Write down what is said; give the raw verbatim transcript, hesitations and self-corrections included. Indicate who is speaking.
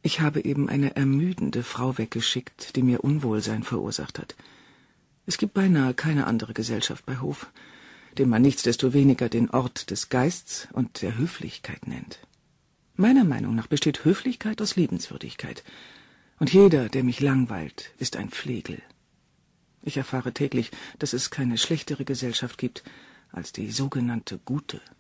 Speaker 1: Ich habe eben eine ermüdende Frau weggeschickt, die mir Unwohlsein verursacht hat. Es gibt beinahe keine andere Gesellschaft bei Hof, den man nichtsdestoweniger den Ort des Geists und der Höflichkeit nennt. Meiner Meinung nach besteht Höflichkeit aus Liebenswürdigkeit, und jeder, der mich langweilt, ist ein Flegel. Ich erfahre täglich, dass es keine schlechtere Gesellschaft gibt als die sogenannte Gute.